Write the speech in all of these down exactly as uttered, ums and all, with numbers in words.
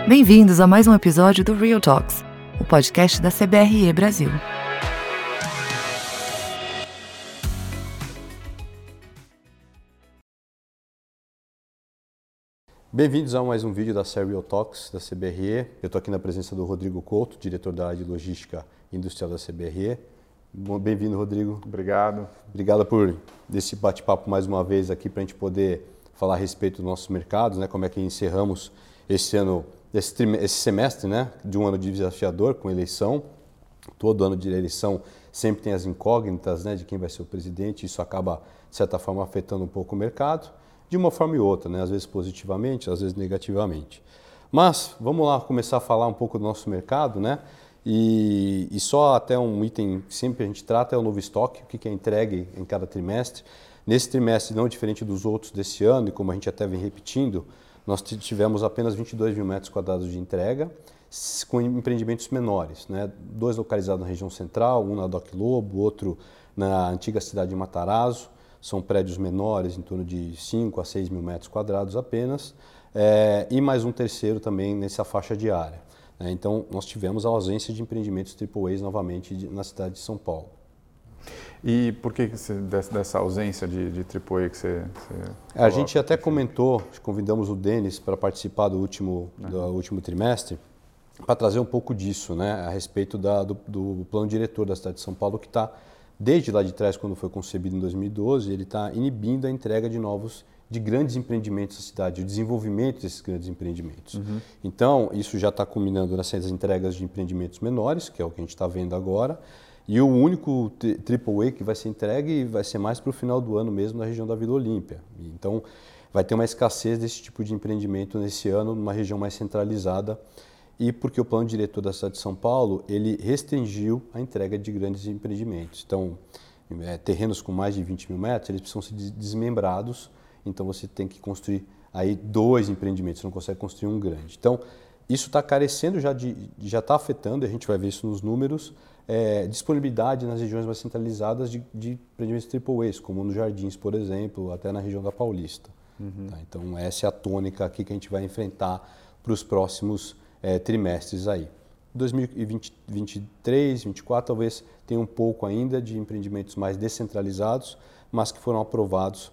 Bem-vindos a mais um episódio do Real Talks, o podcast da C B R E Brasil. Bem-vindos a mais um vídeo da série Real Talks da C B R E. Eu estou aqui na presença do Rodrigo Couto, diretor da área de logística industrial da C B R E. Bem-vindo, Rodrigo. Obrigado. Obrigado por esse bate-papo mais uma vez aqui para a gente poder falar a respeito dos nossos mercados, né? Como é que encerramos esse ano, esse, trim- esse semestre, né? De um ano desafiador com eleição. Todo ano de eleição sempre tem as incógnitas, né? De quem vai ser o presidente. Isso acaba, de certa forma, afetando um pouco o mercado, de uma forma e outra, né? Às vezes positivamente, às vezes negativamente. Mas vamos lá começar a falar um pouco do nosso mercado, né? E, e só até um item que sempre a gente trata é o novo estoque, o que é entregue em cada trimestre. Nesse trimestre, não diferente dos outros desse ano, e como a gente até vem repetindo, nós tivemos apenas vinte e dois mil metros quadrados de entrega, com empreendimentos menores, né? Dois localizados na região central, um na Doc Lobo, outro na antiga cidade de Matarazzo. São prédios menores, em torno de cinco a seis mil metros quadrados apenas, é, e mais um terceiro também nessa faixa de área. Né? Então, nós tivemos a ausência de empreendimentos triplo A novamente de, na cidade de São Paulo. E por que, que você, dessa ausência de, de triplo A que você, você A gente até comentou, convidamos o Denis para participar do último, uhum. do último trimestre, para trazer um pouco disso, né, a respeito da, do, do plano diretor da cidade de São Paulo, que está, desde lá de trás, quando foi concebido em dois mil e doze, ele está inibindo a entrega de novos, de grandes empreendimentos na cidade, o desenvolvimento desses grandes empreendimentos. Uhum. Então, isso já está culminando nessas entregas de empreendimentos menores, que é o que a gente está vendo agora, e o único triplo A que vai ser entregue vai ser mais para o final do ano mesmo na região da Vila Olímpia. Então, vai ter uma escassez desse tipo de empreendimento nesse ano, numa região mais centralizada, e porque o plano diretor da cidade de São Paulo, ele restringiu a entrega de grandes empreendimentos. Então, é, terrenos com mais de vinte mil metros, eles precisam ser desmembrados, então você tem que construir aí dois empreendimentos, você não consegue construir um grande. Então, isso está carecendo, já já está afetando, a gente vai ver isso nos números, é, disponibilidade nas regiões mais centralizadas de, de empreendimentos triplo A, como nos Jardins, por exemplo, até na região da Paulista. Uhum. Tá? Então, essa é a tônica aqui que a gente vai enfrentar para os próximos é, trimestres aí. dois mil e vinte, vinte e três, vinte e quatro, talvez tenha um pouco ainda de empreendimentos mais descentralizados, mas que foram aprovados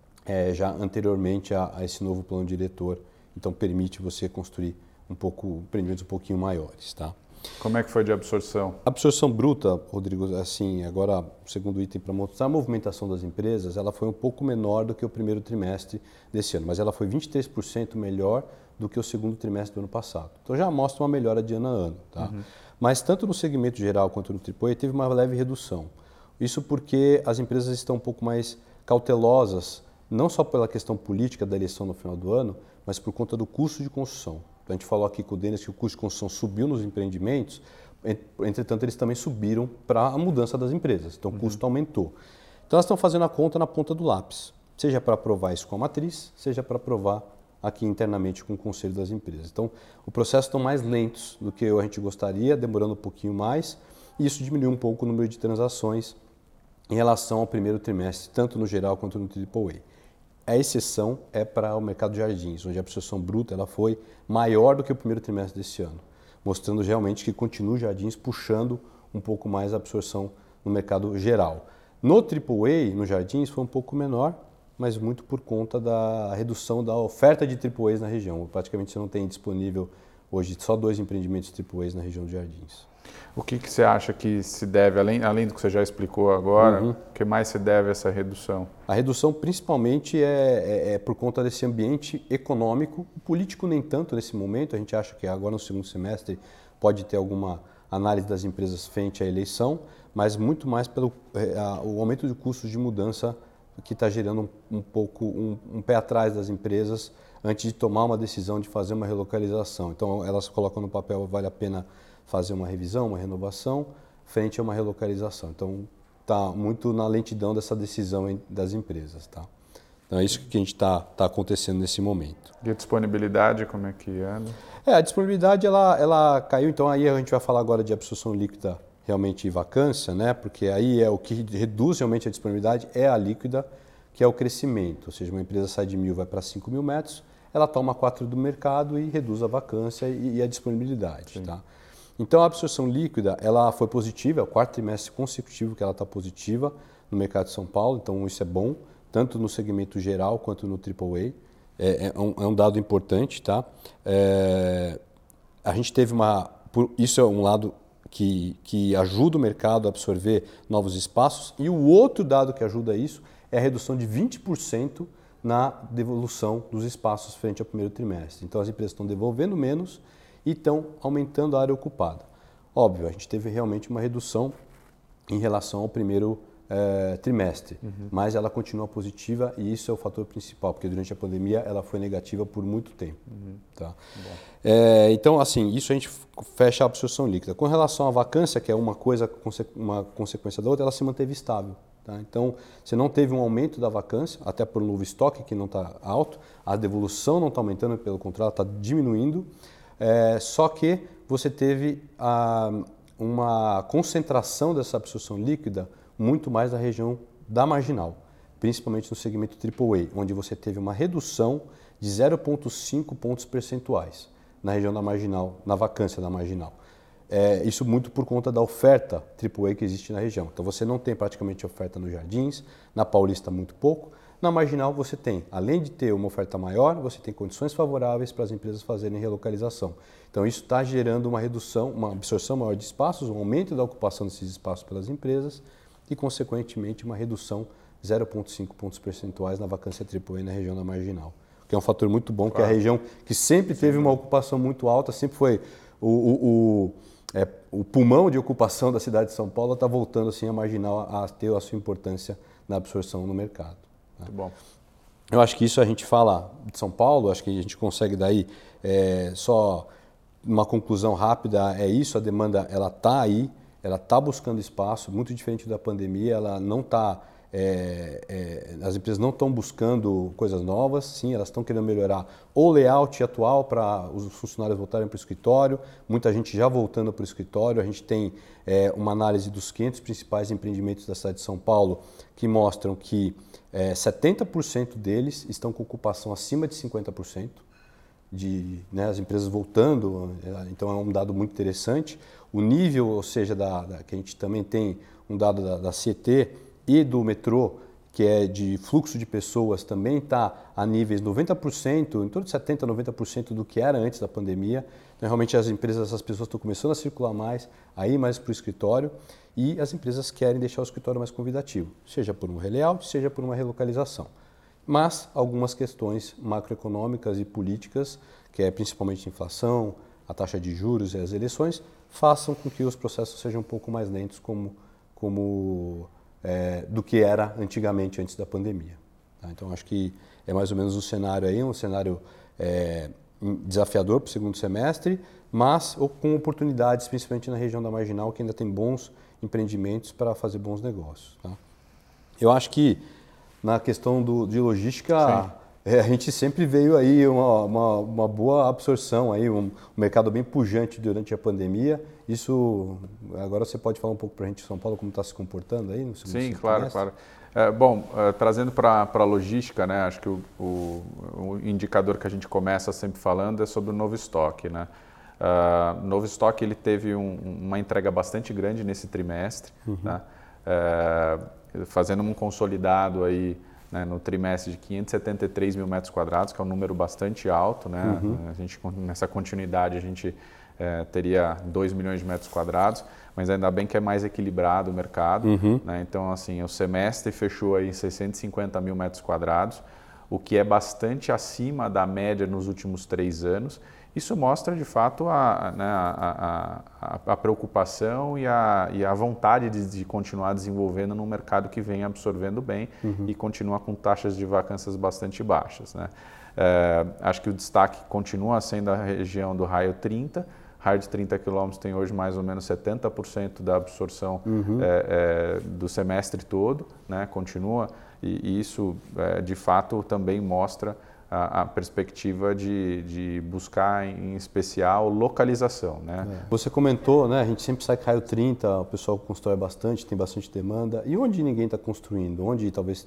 é, já anteriormente a, a esse novo plano diretor. Então, permite você construir um pouco, empreendimentos um pouquinho maiores, tá? Como é que foi de absorção? A absorção bruta, Rodrigo, assim, agora, o segundo item para mostrar a movimentação das empresas, ela foi um pouco menor do que o primeiro trimestre desse ano, mas ela foi vinte e três por cento melhor do que o segundo trimestre do ano passado. Então já mostra uma melhora de ano a ano, tá? Uhum. Mas tanto no segmento geral quanto no triplo A teve uma leve redução. Isso porque as empresas estão um pouco mais cautelosas, não só pela questão política da eleição no final do ano, mas por conta do custo de construção. A gente falou aqui com o Denis que o custo de construção subiu nos empreendimentos, entretanto eles também subiram para a mudança das empresas, então o custo uhum. aumentou. Então elas estão fazendo a conta na ponta do lápis, seja para aprovar isso com a matriz, seja para aprovar aqui internamente com o conselho das empresas. Então o processo estão mais lentos do que a gente gostaria, demorando um pouquinho mais, e isso diminuiu um pouco o número de transações em relação ao primeiro trimestre, tanto no geral quanto no triplo A. A exceção é para o mercado de Jardins, onde a absorção bruta ela foi maior do que o primeiro trimestre desse ano, mostrando realmente que continua o Jardins puxando um pouco mais a absorção no mercado geral. No triplo A, no Jardins, foi um pouco menor, mas muito por conta da redução da oferta de triplo As na região. Praticamente você não tem disponível hoje só dois empreendimentos triplo As na região de Jardins. O que, que você acha que se deve, além, além do que você já explicou agora, uhum. o que mais se deve a essa redução? A redução principalmente é, é, é por conta desse ambiente econômico, político nem tanto nesse momento, a gente acha que agora no segundo semestre pode ter alguma análise das empresas frente à eleição, mas muito mais pelo é, a, o aumento de custos de mudança que está gerando um, um pouco um, um pé atrás das empresas antes de tomar uma decisão de fazer uma relocalização. Então elas colocam no papel, vale a pena fazer uma revisão, uma renovação, frente a uma relocalização. Então, está muito na lentidão dessa decisão das empresas. Tá? Então, é isso que a gente está tá acontecendo nesse momento. E a disponibilidade, como é que anda? É, a disponibilidade, ela, ela caiu. Então, aí a gente vai falar agora de absorção líquida realmente e vacância, né? Porque aí é o que reduz realmente a disponibilidade, é a líquida, que é o crescimento. Ou seja, uma empresa sai de mil, vai para cinco mil metros, ela toma quatro do mercado e reduz a vacância e, e a disponibilidade. Tá? Então a absorção líquida ela foi positiva, é o quarto trimestre consecutivo que ela está positiva no mercado de São Paulo, então isso é bom, tanto no segmento geral quanto no triplo A. É, é, um, é um dado importante. Tá? É, a gente teve uma... Isso é um lado que, que ajuda o mercado a absorver novos espaços, e o outro dado que ajuda isso é a redução de vinte por cento na devolução dos espaços frente ao primeiro trimestre. Então as empresas estão devolvendo menos e estão aumentando a área ocupada. Óbvio, a gente teve realmente uma redução em relação ao primeiro eh, trimestre, uhum. mas ela continua positiva e isso é o fator principal, porque durante a pandemia ela foi negativa por muito tempo. Uhum. Tá? É, então, assim, isso a gente fecha a absorção líquida. Com relação à vacância, que é uma coisa, uma consequência da outra, ela se manteve estável. Tá? Então, você não teve um aumento da vacância, até por um novo estoque que não está alto, a devolução não está aumentando, pelo contrário, está diminuindo, é, só que você teve a, uma concentração dessa absorção líquida muito mais na região da marginal, principalmente no segmento triplo A, onde você teve uma redução de zero vírgula cinco pontos percentuais na região da marginal, na vacância da marginal. É, isso muito por conta da oferta triplo A que existe na região. Então você não tem praticamente oferta nos Jardins, na Paulista muito pouco. Na Marginal você tem, além de ter uma oferta maior, você tem condições favoráveis para as empresas fazerem relocalização. Então isso está gerando uma redução, uma absorção maior de espaços, um aumento da ocupação desses espaços pelas empresas e, consequentemente, uma redução de zero vírgula cinco pontos percentuais na vacância triplo A na região da Marginal. Que é um fator muito bom, claro. Que é a região que sempre teve uma ocupação muito alta, sempre foi o... o, o É, o pulmão de ocupação da cidade de São Paulo está voltando assim, a Marginal a ter a sua importância na absorção no mercado. Né? Muito bom. Eu acho que isso a gente fala de São Paulo, acho que a gente consegue daí é, só uma conclusão rápida, é isso, a demanda ela está aí, ela está buscando espaço, muito diferente da pandemia, ela não está... É, é, as empresas não estão buscando coisas novas, sim, elas estão querendo melhorar o layout atual para os funcionários voltarem para o escritório, muita gente já voltando para o escritório. A gente tem é, uma análise dos quinhentos principais empreendimentos da cidade de São Paulo que mostram que é, setenta por cento deles estão com ocupação acima de cinquenta por cento, de, né, as empresas voltando, então é um dado muito interessante. O nível, ou seja, da, da, que a gente também tem um dado da, da C E T e do metrô, que é de fluxo de pessoas, também está a níveis noventa por cento, em torno de setenta por cento, noventa por cento do que era antes da pandemia. Então, realmente, as empresas, as pessoas estão começando a circular mais, a ir mais para o escritório, e as empresas querem deixar o escritório mais convidativo, seja por um relayout, seja por uma relocalização. Mas algumas questões macroeconômicas e políticas, que é principalmente a inflação, a taxa de juros e as eleições, façam com que os processos sejam um pouco mais lentos, como... como É, do que era antigamente, antes da pandemia. Tá? Então, acho que é mais ou menos o cenário aí, um cenário é, desafiador para o segundo semestre, mas com oportunidades, principalmente na região da Marginal, que ainda tem bons empreendimentos para fazer bons negócios. Tá? Eu acho que na questão do, de logística, é, a gente sempre veio aí uma, uma, uma boa absorção, aí, um, um mercado bem pujante durante a pandemia. Isso, agora você pode falar um pouco para a gente de São Paulo, como está se comportando aí? No Sim, claro, claro. É, bom, é, trazendo para a logística, né, acho que o, o, o indicador que a gente começa sempre falando é sobre o novo estoque. Né? Uh, novo estoque ele teve um, uma entrega bastante grande nesse trimestre, uhum. né? é, fazendo um consolidado aí, né, no trimestre de quinhentos e setenta e três mil metros quadrados, que é um número bastante alto. Né? Uhum. A gente, nessa continuidade a gente é, teria dois milhões de metros quadrados, mas ainda bem que é mais equilibrado o mercado. Uhum. Né? Então, assim, o semestre fechou aí em seiscentos e cinquenta mil metros quadrados, o que é bastante acima da média nos últimos três anos. Isso mostra, de fato, a, né, a, a, a preocupação e a, e a vontade de, de continuar desenvolvendo num mercado que vem absorvendo bem uhum. e continua com taxas de vacâncias bastante baixas. Né? É, acho que o destaque continua sendo a região do raio trinta. Raio de trinta quilômetros tem hoje mais ou menos setenta por cento da absorção uhum. é, é, do semestre todo, né? Continua, e, e isso, é, de fato, também mostra a, a perspectiva de, de buscar, em especial, localização. Né? É. Você comentou, né? A gente sempre sai com raio trinta, o pessoal constrói bastante, tem bastante demanda. E onde ninguém está construindo? Onde talvez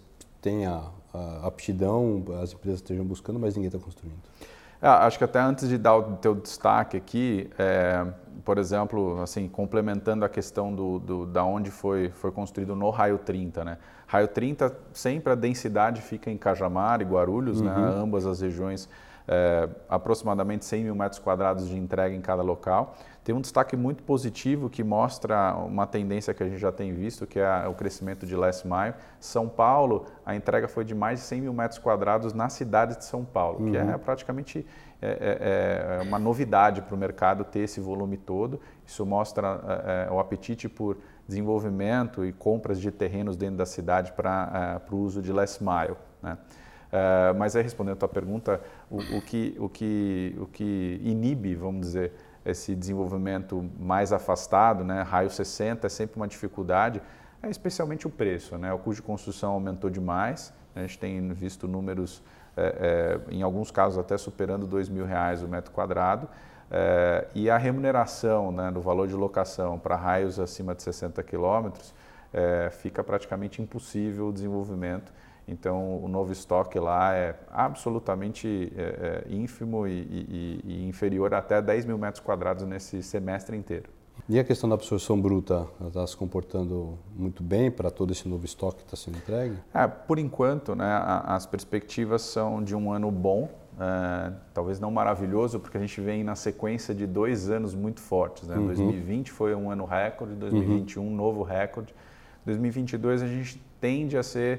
tenha a aptidão, as empresas estejam buscando, mas ninguém está construindo. É, acho que até antes de dar o teu destaque aqui, é, por exemplo, assim, complementando a questão do, do, da onde foi, foi construído no Raio trinta, né? Raio trinta, sempre a densidade fica em Cajamar e Guarulhos, uhum. né? Ambas as regiões, é, aproximadamente cem mil metros quadrados de entrega em cada local. Tem um destaque muito positivo que mostra uma tendência que a gente já tem visto, que é o crescimento de last mile. São Paulo, a entrega foi de mais de cem mil metros quadrados na cidade de São Paulo, uhum. que é praticamente é, é, é uma novidade para o mercado ter esse volume todo. Isso mostra é, o apetite por desenvolvimento e compras de terrenos dentro da cidade para é, o uso de last mile, né? Uh, mas aí, respondendo a tua pergunta, o, o, que, o, que, o que inibe, vamos dizer, esse desenvolvimento mais afastado, né, raio sessenta, é sempre uma dificuldade, é especialmente o preço, né? O custo de construção aumentou demais, né? A gente tem visto números, é, é, em alguns casos até superando dois mil reais o metro quadrado, é, e a remuneração, né, do valor de locação para raios acima de sessenta quilômetros é, fica praticamente impossível o desenvolvimento. Então, o novo estoque lá é absolutamente é, é, ínfimo e, e, e inferior a até dez mil metros quadrados nesse semestre inteiro. E a questão da absorção bruta, ela está se comportando muito bem para todo esse novo estoque que está sendo entregue? É, por enquanto, né, a, as perspectivas são de um ano bom, é, talvez não maravilhoso, porque a gente vem na sequência de dois anos muito fortes, né? Uhum. dois mil e vinte foi um ano recorde, dois mil e vinte e um uhum. novo recorde, dois mil e vinte e dois a gente tende a ser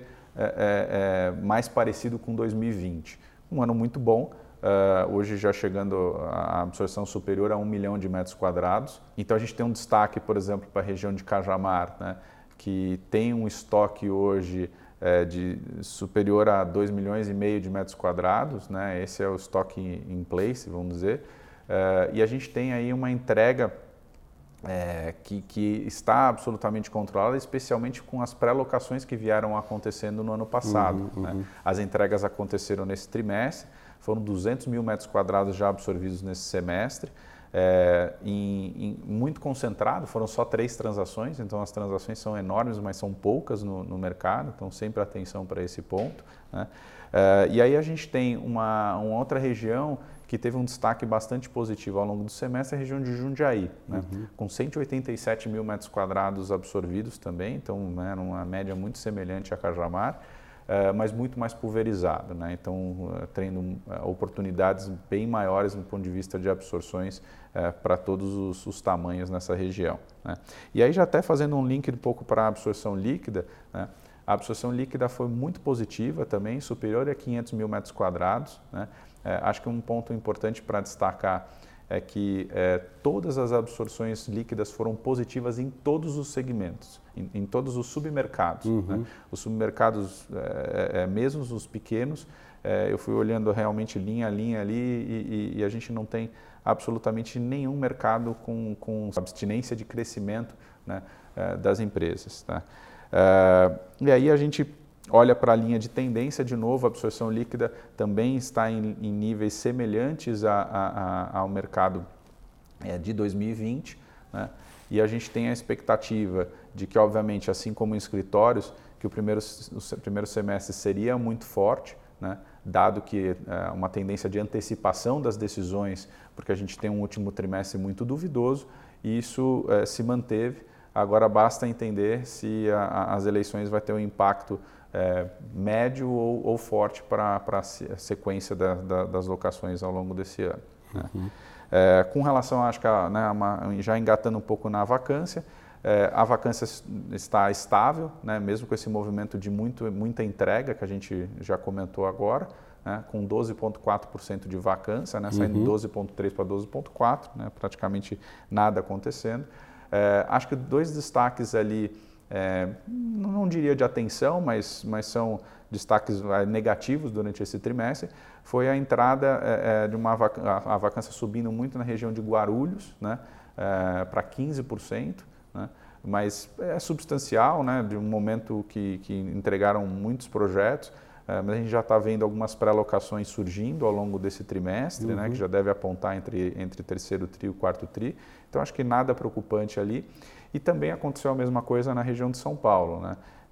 É, é, mais parecido com dois mil e vinte. Um ano muito bom, uh, hoje já chegando a absorção superior a um milhão de metros quadrados. Então a gente tem um destaque, por exemplo, para a região de Cajamar, né, que tem um estoque hoje é, de superior a dois milhões e meio de metros quadrados, né, esse é o estoque in place, vamos dizer, uh, e a gente tem aí uma entrega É, que, que está absolutamente controlada, especialmente com as pré-locações que vieram acontecendo no ano passado. Uhum, uhum. Né? As entregas aconteceram nesse trimestre, foram duzentos mil metros quadrados já absorvidos nesse semestre, é, em, em, muito concentrado, foram só três transações, então as transações são enormes, mas são poucas no, no mercado, então sempre atenção para esse ponto, né? É, e aí a gente tem uma, uma outra região que teve um destaque bastante positivo ao longo do semestre, a região de Jundiaí, né? Uhum. Com cento e oitenta e sete mil metros quadrados absorvidos também, então, né, uma média muito semelhante a Cajamar, uh, mas muito mais pulverizado, né? Então, uh, tendo uh, oportunidades bem maiores do ponto de vista de absorções uh, para todos os, os tamanhos nessa região, né? E aí já até fazendo um link um pouco para a absorção líquida, né? A absorção líquida foi muito positiva também, superior a quinhentos mil metros quadrados, né? É, acho que um ponto importante para destacar é que é, todas as absorções líquidas foram positivas em todos os segmentos, em, em todos os submercados. Uhum. Né? Os submercados, é, é, mesmo os pequenos, é, eu fui olhando realmente linha a linha ali e, e, e a gente não tem absolutamente nenhum mercado com, com abstinência de crescimento, né, é, das empresas. Tá? É, e aí a gente olha para a linha de tendência, de novo, a absorção líquida também está em, em níveis semelhantes a, a, a, ao mercado é, de dois mil e vinte, né? E a gente tem a expectativa de que, obviamente, assim como em escritórios, que o primeiro, o primeiro semestre seria muito forte, né? Dado que é uma tendência de antecipação das decisões, porque a gente tem um último trimestre muito duvidoso, e isso é, se manteve. Agora basta entender se a, a, as eleições vai ter um impacto É, médio ou, ou forte para a sequência da, da, das locações ao longo desse ano. Né? Uhum. É, com relação, acho que a, né, uma, já engatando um pouco na vacância, é, a vacância está estável, né, mesmo com esse movimento de muito, muita entrega que a gente já comentou agora, né, com doze vírgula quatro por cento de vacância, né, saindo uhum. doze vírgula três por cento para doze vírgula quatro por cento, né, praticamente nada acontecendo. É, acho que dois destaques ali, É, não diria de atenção, mas, mas são destaques negativos durante esse trimestre, foi a entrada é, de uma vac a, a vacância subindo muito na região de Guarulhos, né, é, para quinze por cento, né, mas é substancial, né, de um momento que, que entregaram muitos projetos, é, mas a gente já está vendo algumas pré-locações surgindo ao longo desse trimestre, uhum. né, que já deve apontar entre, entre terceiro tri e quarto tri, então acho que nada preocupante ali. E também aconteceu a mesma coisa na região de São Paulo, né?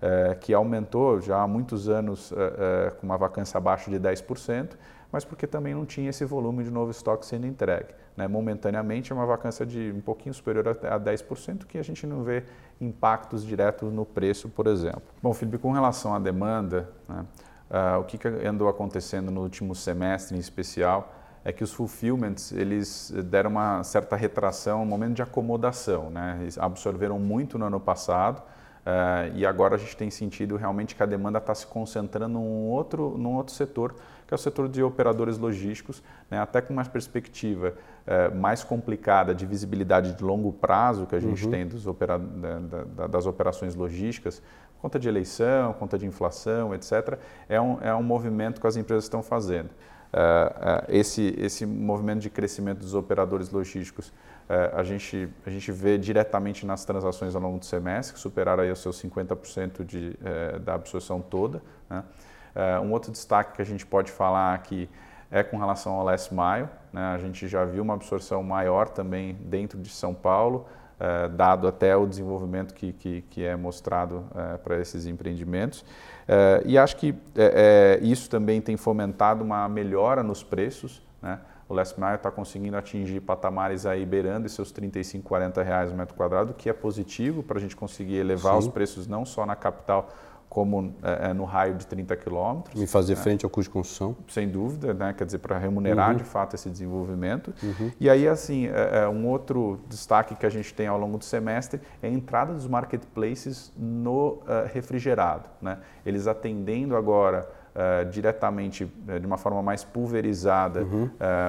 é, que aumentou já há muitos anos é, é, com uma vacância abaixo de dez por cento, mas porque também não tinha esse volume de novo estoque sendo entregue. Né? Momentaneamente é uma vacância de um pouquinho superior a dez por cento, que a gente não vê impactos diretos no preço, por exemplo. Bom, Felipe, com relação à demanda, né, uh, o que, que andou acontecendo no último semestre em especial é que os fulfillments eles deram uma certa retração, um momento de acomodação. Né? Eles absorveram muito no ano passado, uh, e agora a gente tem sentido realmente que a demanda está se concentrando num outro, num outro setor, que é o setor de operadores logísticos, né, até com uma perspectiva é, mais complicada de visibilidade de longo prazo que a gente uhum. tem dos opera, da, da, das operações logísticas, conta de eleição, conta de inflação, etcétera, é um, é um movimento que as empresas estão fazendo. É, é, esse, esse movimento de crescimento dos operadores logísticos, é, a, gente, a gente vê diretamente nas transações ao longo do semestre, que superaram aí os seus cinquenta por cento de, é, da absorção toda, né? Uh, um outro destaque que a gente pode falar aqui é com relação ao last mile. Né? A gente já viu uma absorção maior também dentro de São Paulo, uh, dado até o desenvolvimento que, que, que é mostrado uh, para esses empreendimentos. Uh, e acho que uh, uh, isso também tem fomentado uma melhora nos preços. Né? O last mile está conseguindo atingir patamares aí beirando seus trinta e cinco, quarenta reais o metro quadrado, o que é positivo para a gente conseguir elevar Sim. os preços não só na capital, como é, no raio de trinta quilômetros. E fazer né? frente ao custo de construção. Sem dúvida, né? Quer dizer, para remunerar uhum. de fato esse desenvolvimento. Uhum. E aí, assim, é, um outro destaque que a gente tem ao longo do semestre é a entrada dos marketplaces no uh, refrigerado. Né? Eles atendendo agora uh, diretamente, uh, de uma forma mais pulverizada, uhum.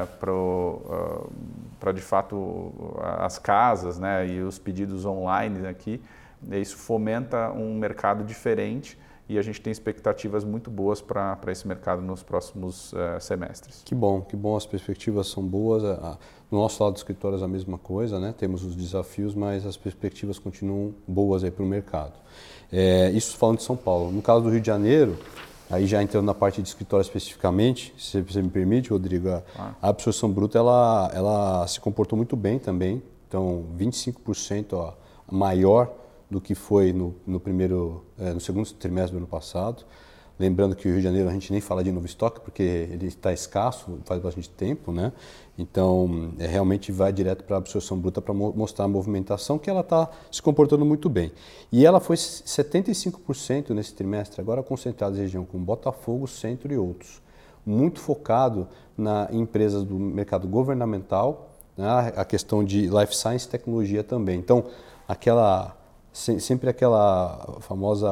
uh, para uh, de fato as casas, né? E os pedidos online aqui. Isso fomenta um mercado diferente e a gente tem expectativas muito boas para esse mercado nos próximos uh, semestres. Que bom, que bom, as perspectivas são boas. No nosso lado do escritório é a mesma coisa, né? Temos os desafios, mas as perspectivas continuam boas para o mercado. É, isso falando de São Paulo. No caso do Rio de Janeiro, aí já entrando na parte de escritório especificamente, se você me permite, Rodrigo, a, ah. a absorção bruta ela, ela se comportou muito bem também, então vinte e cinco por cento ó, maior do que foi no, no, primeiro, é, no segundo trimestre do ano passado. Lembrando que o Rio de Janeiro a gente nem fala de novo estoque, porque ele está escasso faz bastante tempo, né? Então, é, realmente vai direto para a absorção bruta para mo mostrar a movimentação, que ela está se comportando muito bem. E ela foi setenta e cinco por cento nesse trimestre, agora concentrada em região como Botafogo, Centro e outros. Muito focado na, em empresas do mercado governamental, né? A questão de life science e tecnologia também. Então, aquela... sempre aquela famosa,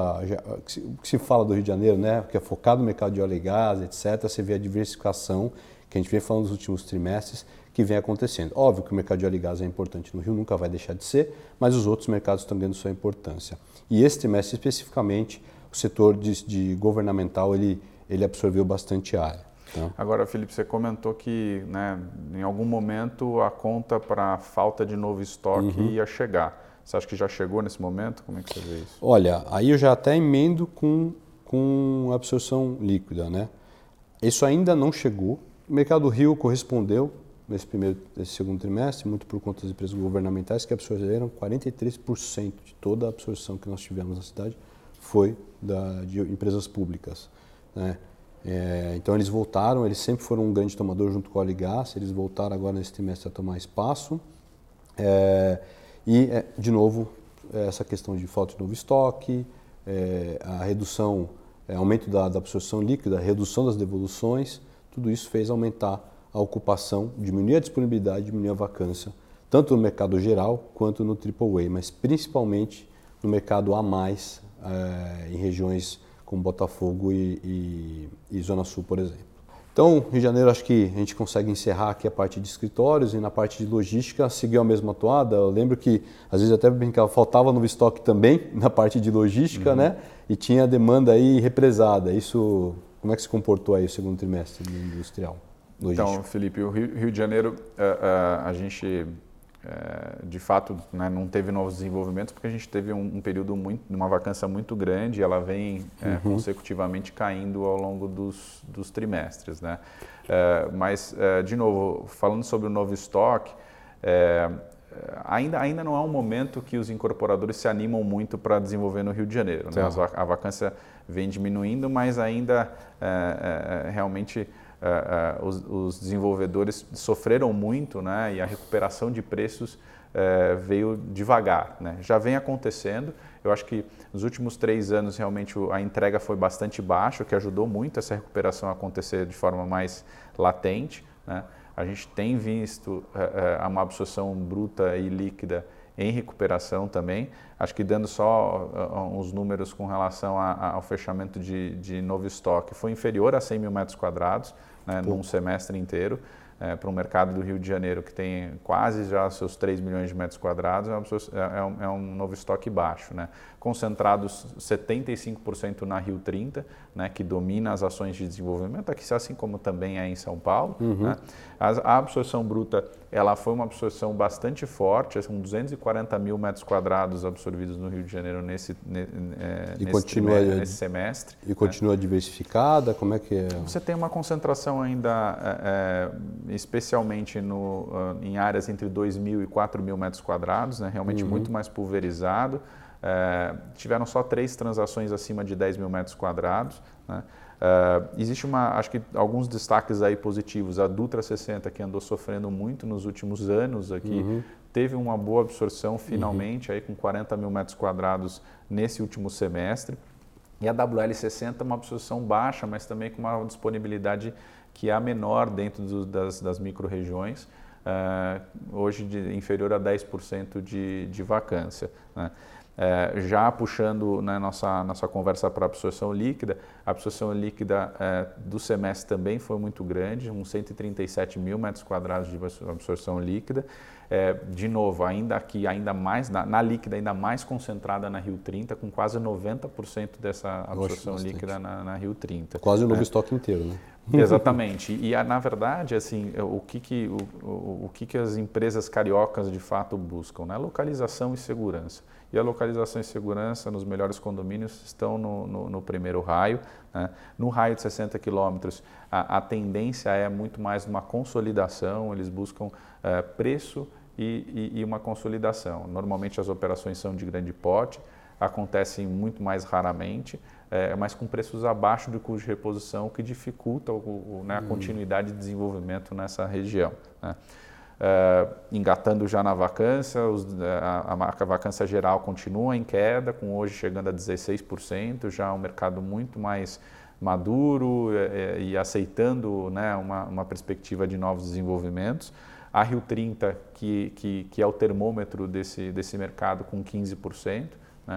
que se fala do Rio de Janeiro, né, que é focado no mercado de óleo e gás, etcétera, você vê a diversificação que a gente vem falando nos últimos trimestres que vem acontecendo. Óbvio que o mercado de óleo e gás é importante no Rio, nunca vai deixar de ser, mas os outros mercados estão ganhando sua importância. E esse trimestre especificamente, o setor de, de governamental, ele, ele absorveu bastante área. Tá? Agora, Felipe, você comentou que, né, em algum momento a conta para a falta de novo estoque uhum. ia chegar. Você acha que já chegou nesse momento? Como é que você vê isso? Olha, aí eu já até emendo com, com absorção líquida, né? Isso ainda não chegou. O mercado do Rio correspondeu nesse primeiro, nesse segundo trimestre, muito por conta das empresas governamentais que absorveram quarenta e três por cento de toda a absorção que nós tivemos na cidade foi da, de empresas públicas, né? É, então eles voltaram, eles sempre foram um grande tomador junto com o óleo e gás, eles voltaram agora nesse trimestre a tomar espaço. É, E, de novo, essa questão de falta de novo estoque, é, a redução, é, aumento da, da absorção líquida, a redução das devoluções, tudo isso fez aumentar a ocupação, diminuir a disponibilidade, diminuir a vacância, tanto no mercado geral quanto no triplo A, mas principalmente no mercado A mais, é, em regiões como Botafogo e, e, e Zona Sul, por exemplo. Então, Rio de Janeiro, acho que a gente consegue encerrar aqui a parte de escritórios e na parte de logística seguiu a mesma toada. Eu lembro que, às vezes, até brincava, faltava novo estoque também na parte de logística, uhum. né? E tinha a demanda aí represada. Isso, como é que se comportou aí o segundo trimestre do industrial? Logístico? Então, Felipe, o Rio, Rio de Janeiro, uh, uh, a gente, uh, de fato, né, não teve novos desenvolvimentos porque a gente teve um, um período, muito, uma vacância muito grande e ela vem uh, uhum. consecutivamente caindo ao longo dos, dos trimestres, né? Uh, mas, uh, de novo, falando sobre o novo estoque, uh, ainda, ainda não é um momento que os incorporadores se animam muito para desenvolver no Rio de Janeiro. Né? A, a vacância vem diminuindo, mas ainda é, é, realmente é, é, os, os desenvolvedores sofreram muito, né? E a recuperação de preços é, veio devagar. Né? Já vem acontecendo. Eu acho que nos últimos três anos realmente a entrega foi bastante baixa, o que ajudou muito essa recuperação a acontecer de forma mais latente. Né? A gente tem visto uh, uma absorção bruta e líquida em recuperação também. Acho que dando só uh, uns números com relação a, a, ao fechamento de, de novo estoque, foi inferior a cem mil metros quadrados, né, num semestre inteiro. É, para um mercado do Rio de Janeiro que tem quase já seus três milhões de metros quadrados, é, uma, é, um, é um novo estoque baixo, né? Concentrados setenta e cinco por cento na Rio trinta, né, que domina as ações de desenvolvimento, aqui assim como também é em São Paulo. Uhum. Né? A, a absorção bruta ela foi uma absorção bastante forte, são duzentos e quarenta mil metros quadrados absorvidos no Rio de Janeiro nesse, ne, é, e nesse, continua, trimestre, nesse semestre. E continua, né, diversificada? Como é que é? Você tem uma concentração ainda, é, especialmente no, em áreas entre dois mil e quatro mil metros quadrados, né? Realmente uhum. muito mais pulverizado. É, tiveram só três transações acima de dez mil metros quadrados. Né? É, existe uma, acho que alguns destaques aí positivos. A Dutra sessenta, que andou sofrendo muito nos últimos anos aqui, uhum. teve uma boa absorção finalmente, uhum. aí com quarenta mil metros quadrados nesse último semestre. E a W L sessenta, uma absorção baixa, mas também com uma disponibilidade que é a menor dentro do, das, das micro-regiões, uh, hoje de, inferior a dez por cento de, de vacância. Né? Uh, já puxando, né, nossa, nossa conversa para a absorção líquida, a absorção líquida uh, do semestre também foi muito grande, uns cento e trinta e sete mil metros quadrados de absorção líquida. Uh, de novo, ainda aqui, ainda mais, na, na líquida, ainda mais concentrada na Rio trinta, com quase noventa por cento dessa absorção líquida na, na Rio trinta. Quase o novo né? estoque inteiro, né? Exatamente. E, na verdade, assim, o que, que, o, o, o que, que as empresas cariocas de fato buscam? Né? Localização e segurança. E a localização e segurança nos melhores condomínios estão no, no, no primeiro raio. Né? No raio de sessenta quilômetros, a, a tendência é muito mais uma consolidação, eles buscam uh, preço e, e, e uma consolidação. Normalmente as operações são de grande porte, acontecem muito mais raramente, é, mas com preços abaixo do custo de reposição, que dificulta o, o, né, a continuidade de desenvolvimento nessa região. Né? É, engatando já na vacância, os, a, a vacância geral continua em queda, com hoje chegando a dezesseis por cento, já um mercado muito mais maduro é, e aceitando, né, uma, uma perspectiva de novos desenvolvimentos. A Rio trinta, que, que, que é o termômetro desse, desse mercado, com quinze por cento. Né?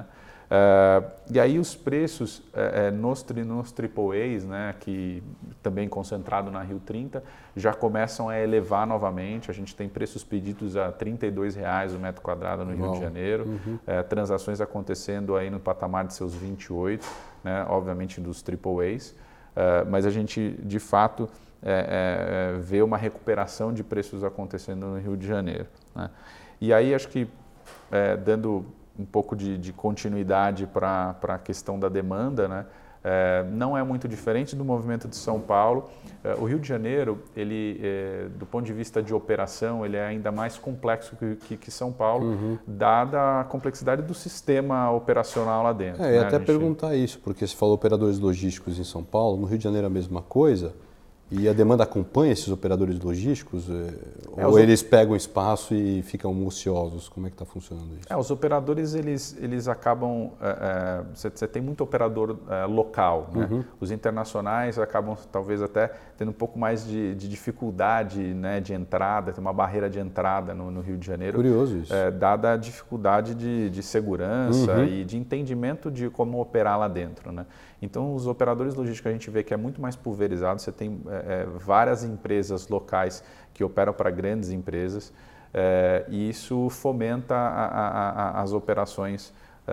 Uh, e aí os preços uh, nos, nos triplo A's, né, que também concentrado na Rio trinta, já começam a elevar novamente. A gente tem preços pedidos a trinta e dois reais o metro quadrado no Rio Bom. de Janeiro, uhum. uh, transações acontecendo aí no patamar de seus vinte e oito, né, obviamente dos triplo A's, uh, mas a gente de fato uh, uh, vê uma recuperação de preços acontecendo no Rio de Janeiro. Né? E aí acho que uh, dando um pouco de, de continuidade para a questão da demanda, né? É, não é muito diferente do movimento de São Paulo. É, o Rio de Janeiro, ele, é, do ponto de vista de operação, ele é ainda mais complexo que, que, que São Paulo, uhum. dada a complexidade do sistema operacional lá dentro. É, né? eu ia até gente... perguntar isso, porque você falou operadores logísticos em São Paulo, no Rio de Janeiro é a mesma coisa. E a demanda acompanha esses operadores logísticos? É, ou os... eles pegam espaço e ficam ociosos? Como é que está funcionando isso? É, os operadores, eles, eles acabam... Você é, é, tem muito operador é, local. Né? Uhum. Os internacionais acabam, talvez, até tendo um pouco mais de, de dificuldade, né, de entrada, tem uma barreira de entrada no, no Rio de Janeiro. Curioso isso. É, dada a dificuldade de, de segurança uhum. e de entendimento de como operar lá dentro. Né? Então, os operadores logísticos a gente vê que é muito mais pulverizado. Você tem é, várias empresas locais que operam para grandes empresas é, e isso fomenta a, a, a, as operações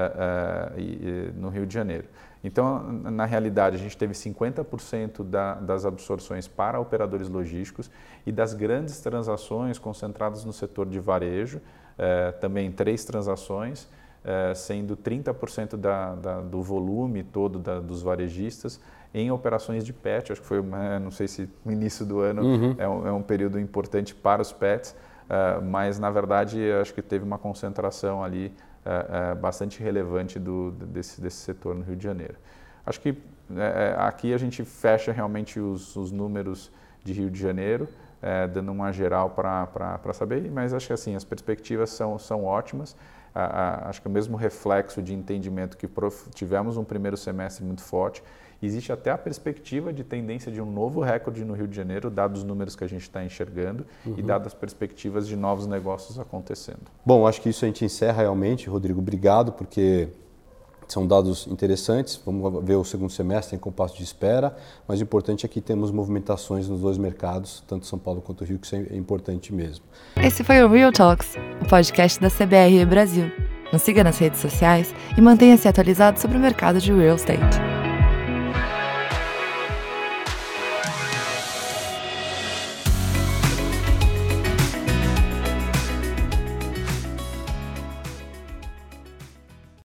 é, é, no Rio de Janeiro. Então, na realidade, a gente teve cinquenta por cento da, das absorções para operadores logísticos e das grandes transações concentradas no setor de varejo, é, também três transações, É, sendo trinta por cento da, da, do volume todo da, dos varejistas em operações de pet. Acho que foi, uma, não sei se no início do ano uhum. é, um, é um período importante para os pets, uh, mas na verdade acho que teve uma concentração ali uh, uh, bastante relevante do, desse, desse setor no Rio de Janeiro. Acho que uh, aqui a gente fecha realmente os, os números de Rio de Janeiro, uh, dando uma geral para saber, mas acho que assim, as perspectivas são, são ótimas. Uh, uh, acho que o mesmo reflexo de entendimento que prof, tivemos um primeiro semestre muito forte. Existe até a perspectiva de tendência de um novo recorde no Rio de Janeiro, dados os números que a gente está enxergando uhum. e dadas as perspectivas de novos negócios acontecendo. Bom, acho que isso a gente encerra realmente. Rodrigo, obrigado, porque são dados interessantes. Vamos ver o segundo semestre em compasso de espera, mas o importante é que temos movimentações nos dois mercados, tanto São Paulo quanto o Rio, que isso é importante mesmo. Esse foi o Real Talks, o podcast da C B R E Brasil. Nos siga nas redes sociais e mantenha-se atualizado sobre o mercado de real estate.